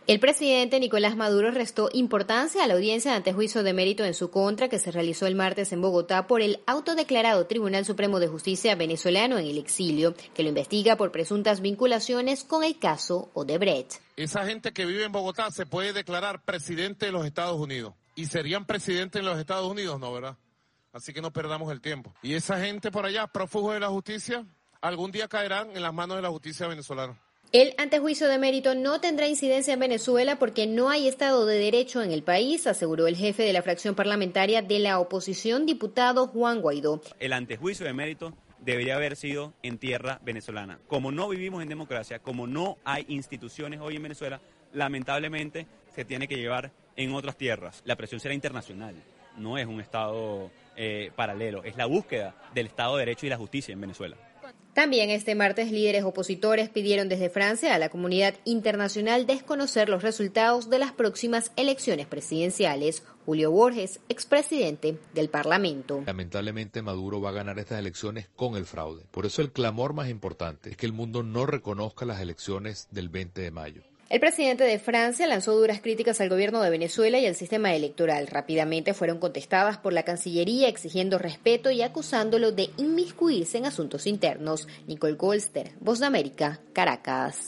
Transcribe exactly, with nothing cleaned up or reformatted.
El presidente Nicolás Maduro restó importancia a la audiencia de antejuicio de mérito en su contra que se realizó el martes en Bogotá por el autodeclarado Tribunal Supremo de Justicia venezolano en el exilio, que lo investiga por presuntas vinculaciones con el caso Odebrecht. Esa gente que vive en Bogotá se puede declarar presidente de los Estados Unidos. ¿Y serían presidentes en los Estados Unidos? No, ¿verdad? Así que no perdamos el tiempo. Y esa gente por allá, prófugos de la justicia, algún día caerán en las manos de la justicia venezolana. El antejuicio de mérito no tendrá incidencia en Venezuela porque no hay Estado de Derecho en el país, aseguró el jefe de la fracción parlamentaria de la oposición, diputado Juan Guaidó. El antejuicio de mérito debería haber sido en tierra venezolana. Como no vivimos en democracia, como no hay instituciones hoy en Venezuela, lamentablemente se tiene que llevar en otras tierras. La presión será internacional, no es un Estado eh, paralelo, es la búsqueda del Estado de Derecho y la justicia en Venezuela. También este martes líderes opositores pidieron desde Francia a la comunidad internacional desconocer los resultados de las próximas elecciones presidenciales. Julio Borges, expresidente del Parlamento. Lamentablemente Maduro va a ganar estas elecciones con el fraude. Por eso el clamor más importante es que el mundo no reconozca las elecciones del veinte de mayo. El presidente de Francia lanzó duras críticas al gobierno de Venezuela y al sistema electoral. Rápidamente fueron contestadas por la Cancillería exigiendo respeto y acusándolo de inmiscuirse en asuntos internos. Nicole Golster, Voz de América, Caracas.